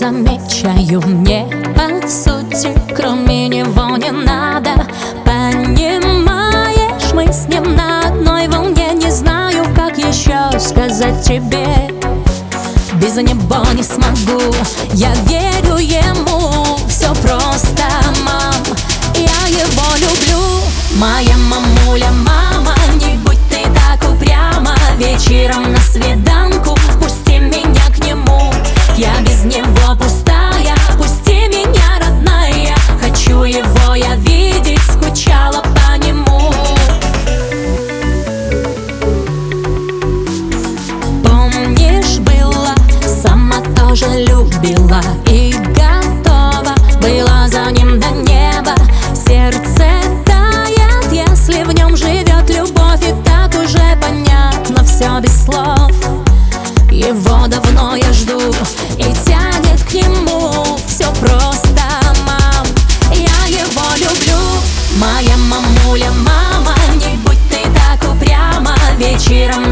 замечаю, мне по сути кроме него не надо. Понимаешь, мы с ним на одной волне. Не знаю, как еще сказать тебе, без него не смогу. Я верю ему, все просто, мам, я его люблю. Моя мамуля, мама, не будь ты так упряма. Вечером на свиданку пусти меня к нему. Я без него пустая, пусти меня, родная. Хочу его я видеть, скучала по нему. Помнишь, было, сама тоже любила и готова была за ним до неба. Сердце тает, если в нем живет любовь, и так уже понятно все без слов. Его давно я жду, и тянет к нему. Все просто, мам, я его люблю. Моя мамуля, мама, не будь ты так упряма. Вечером